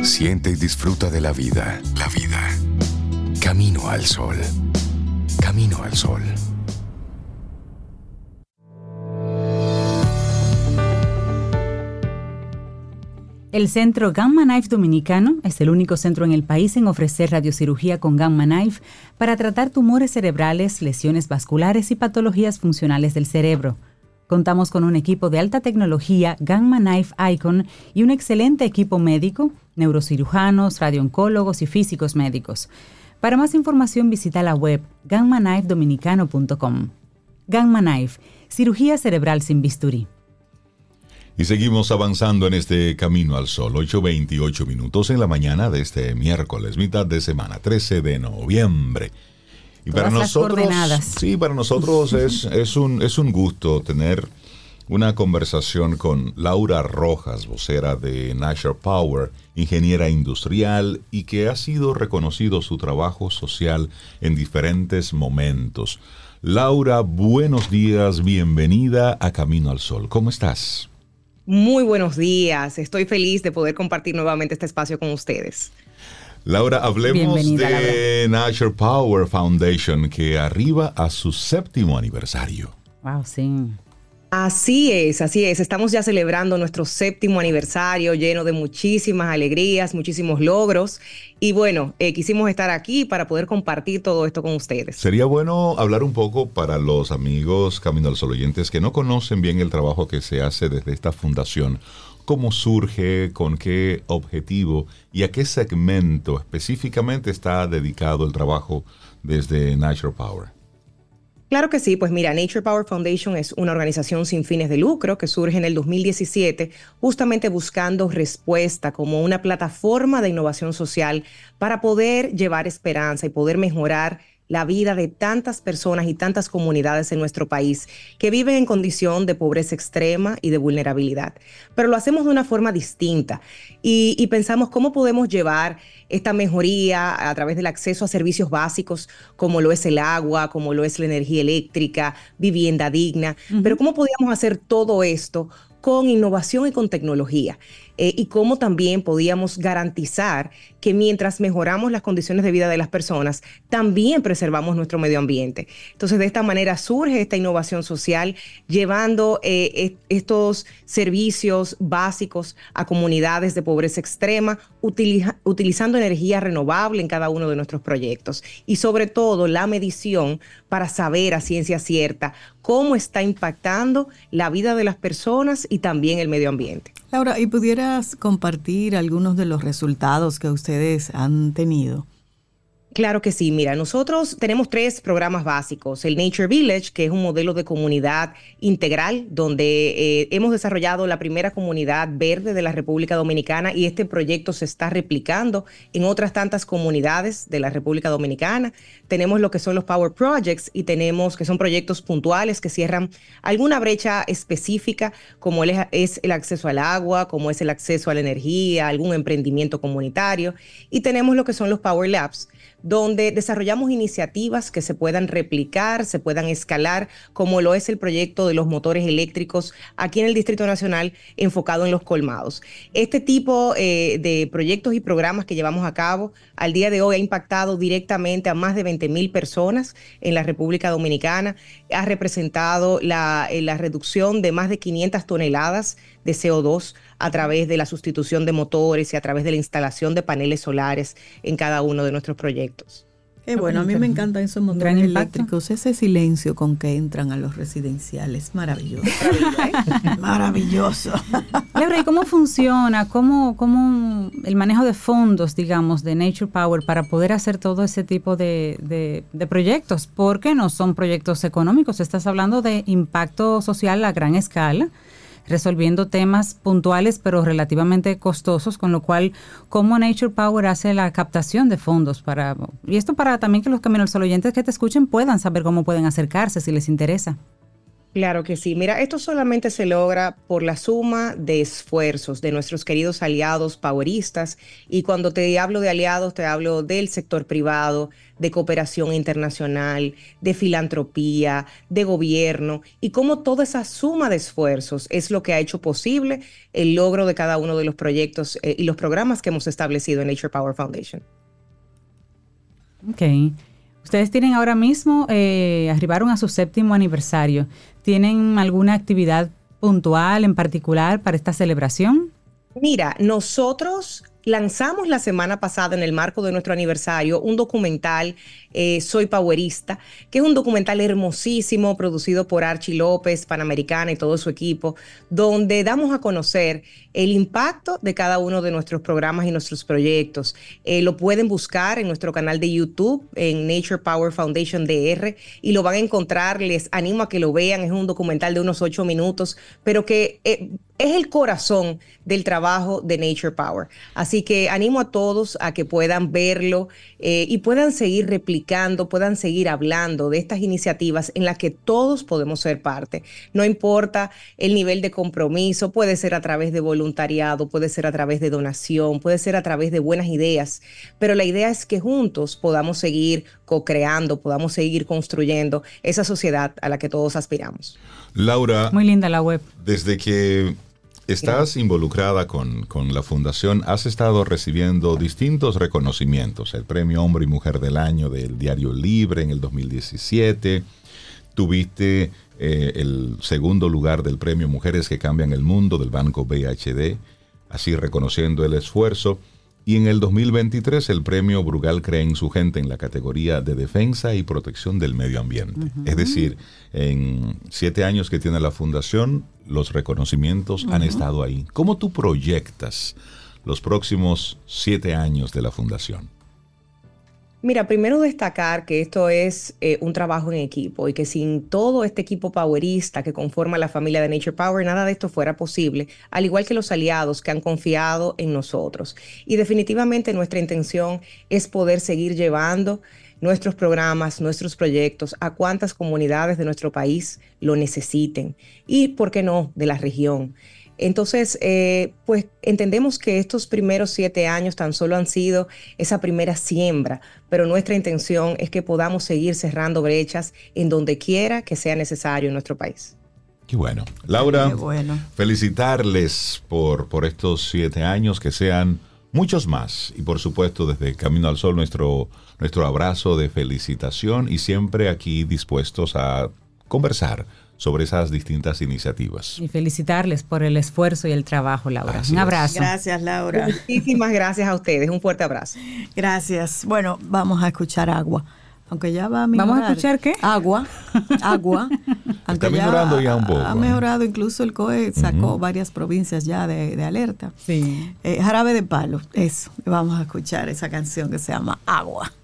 Siente y disfruta de la vida. La vida. Camino al sol. Camino al sol. El Centro Gamma Knife Dominicano es el único centro en el país en ofrecer radiocirugía con Gamma Knife para tratar tumores cerebrales, lesiones vasculares y patologías funcionales del cerebro. Contamos con un equipo de alta tecnología Gamma Knife Icon y un excelente equipo médico, neurocirujanos, radiooncólogos y físicos médicos. Para más información visita la web gammaknifedominicano.com. Gamma Knife, cirugía cerebral sin bisturí. Y seguimos avanzando en este Camino al Sol, 8:28 minutos en la mañana de este miércoles, mitad de semana, 13 de noviembre. Y todas para nosotros, coordenadas. sí, para nosotros es un gusto tener una conversación con Laura Rojas, vocera de Nature Power, ingeniera industrial y que ha sido reconocido su trabajo social en diferentes momentos. Laura, buenos días, bienvenida a Camino al Sol. ¿Cómo estás? Muy buenos días. Estoy feliz de poder compartir nuevamente este espacio con ustedes. Laura, hablemos Bienvenida, de Nature Power Foundation, que arriba a su 7º aniversario. Wow, sí. Así es, así es. Estamos ya celebrando nuestro 7º aniversario lleno de muchísimas alegrías, muchísimos logros. Y bueno, quisimos estar aquí para poder compartir todo esto con ustedes. Sería bueno hablar un poco para los amigos Camino al Sol oyentes que no conocen bien el trabajo que se hace desde esta fundación. ¿Cómo surge? ¿Con qué objetivo? ¿Y a qué segmento específicamente está dedicado el trabajo desde Nature Power? Claro que sí, pues mira, Nature Power Foundation es una organización sin fines de lucro que surge en el 2017 justamente buscando respuesta como una plataforma de innovación social para poder llevar esperanza y poder mejorar la vida de tantas personas y tantas comunidades en nuestro país que viven en condición de pobreza extrema y de vulnerabilidad. Pero lo hacemos de una forma distinta y pensamos cómo podemos llevar esta mejoría a través del acceso a servicios básicos como lo es el agua, como lo es la energía eléctrica, vivienda digna, pero cómo podíamos hacer todo esto con innovación y con tecnología. Y cómo también podíamos garantizar que mientras mejoramos las condiciones de vida de las personas, también preservamos nuestro medio ambiente. Entonces, de esta manera surge esta innovación social, llevando estos servicios básicos a comunidades de pobreza extrema, utilizando energía renovable en cada uno de nuestros proyectos. Y sobre todo, la medición para saber a ciencia cierta cómo está impactando la vida de las personas y también el medio ambiente. Laura, ¿y pudieras compartir algunos de los resultados que ustedes han tenido? Claro que sí. Mira, nosotros tenemos 3 programas básicos. El Nature Village, que es un modelo de comunidad integral, donde hemos desarrollado la primera comunidad verde de la República Dominicana y este proyecto se está replicando en otras tantas comunidades de la República Dominicana. Tenemos lo que son los Power Projects y tenemos que son proyectos puntuales que cierran alguna brecha específica, como es el acceso al agua, como es el acceso a la energía, algún emprendimiento comunitario. Y tenemos lo que son los Power Labs, donde desarrollamos iniciativas que se puedan replicar, se puedan escalar, como lo es el proyecto de los motores eléctricos aquí en el Distrito Nacional enfocado en los colmados. Este tipo de proyectos y programas que llevamos a cabo al día de hoy ha impactado directamente a más de 20,000 personas en la República Dominicana, ha representado la reducción de más de 500 toneladas de CO2 a través de la sustitución de motores y a través de la instalación de paneles solares en cada uno de nuestros proyectos. Qué bueno, a mí me encantan esos motores eléctricos, ese silencio con que entran a los residenciales, maravilloso. Maravilloso. Laura, ¿y cómo funciona? ¿Cómo el manejo de fondos, digamos, de Nature Power para poder hacer todo ese tipo de proyectos? Porque no son proyectos económicos, estás hablando de impacto social a gran escala, resolviendo temas puntuales pero relativamente costosos, con lo cual, ¿cómo Nature Power hace la captación de fondos y esto para también que los Camino al Sol oyentes que te escuchen puedan saber cómo pueden acercarse si les interesa? Claro que sí. Mira, esto solamente se logra por la suma de esfuerzos de nuestros queridos aliados poweristas. Y cuando te hablo de aliados, te hablo del sector privado, de cooperación internacional, de filantropía, de gobierno, y cómo toda esa suma de esfuerzos es lo que ha hecho posible el logro de cada uno de los proyectos y los programas que hemos establecido en Nature Power Foundation. Ok. Ustedes tienen ahora mismo, arribaron a su 7º aniversario. ¿Tienen alguna actividad puntual en particular para esta celebración? Mira, nosotros lanzamos la semana pasada, en el marco de nuestro aniversario, un documental, Soy Powerista, que es un documental hermosísimo, producido por Archie López, Panamericana y todo su equipo, donde damos a conocer el impacto de cada uno de nuestros programas y nuestros proyectos. Lo pueden buscar en nuestro canal de YouTube, en Nature Power Foundation DR, y lo van a encontrar. Les animo a que lo vean. Es un documental de unos 8 minutos, pero que es el corazón del trabajo de Nature Power. Así que animo a todos a que puedan verlo y puedan seguir replicando, puedan seguir hablando de estas iniciativas en las que todos podemos ser parte. No importa el nivel de compromiso, puede ser a través de voluntariado, puede ser a través de donación, puede ser a través de buenas ideas, pero la idea es que juntos podamos seguir co-creando, podamos seguir construyendo esa sociedad a la que todos aspiramos. Laura, muy linda la web. Desde que estás involucrada con la fundación, has estado recibiendo distintos reconocimientos. El Premio Hombre y Mujer del Año del Diario Libre en el 2017. Tuviste el 2º lugar del Premio Mujeres que Cambian el Mundo del Banco BHD, así reconociendo el esfuerzo. Y en el 2023 el Premio Brugal Creen Su Gente en la categoría de Defensa y Protección del Medio Ambiente. Uh-huh. Es decir, en 7 años que tiene la fundación, los reconocimientos han estado ahí. ¿Cómo tú proyectas los próximos 7 años de la fundación? Mira, primero destacar que esto es un trabajo en equipo y que sin todo este equipo powerista que conforma la familia de Nature Power, nada de esto fuera posible, al igual que los aliados que han confiado en nosotros. Y definitivamente nuestra intención es poder seguir llevando nuestros programas, nuestros proyectos a cuantas comunidades de nuestro país lo necesiten y, ¿por qué no?, de la región. Entonces, pues entendemos que estos primeros 7 años tan solo han sido esa primera siembra, pero nuestra intención es que podamos seguir cerrando brechas en donde quiera que sea necesario en nuestro país. Qué bueno. Laura, qué bueno. Felicitarles por estos 7 años, que sean muchos más. Y por supuesto, desde Camino al Sol, nuestro abrazo de felicitación y siempre aquí dispuestos a conversar sobre esas distintas iniciativas. Y felicitarles por el esfuerzo y el trabajo, Laura. Un abrazo. Gracias, Laura. Muchísimas gracias a ustedes. Un fuerte abrazo. Gracias. Bueno, vamos a escuchar Agua. Aunque ya va a mejorar. ¿Vamos a escuchar qué? Agua. Está mejorando ya un poco. Ha mejorado, incluso el COE sacó varias provincias ya de alerta. Sí. Jarabe de Palo, eso. Vamos a escuchar esa canción que se llama Agua.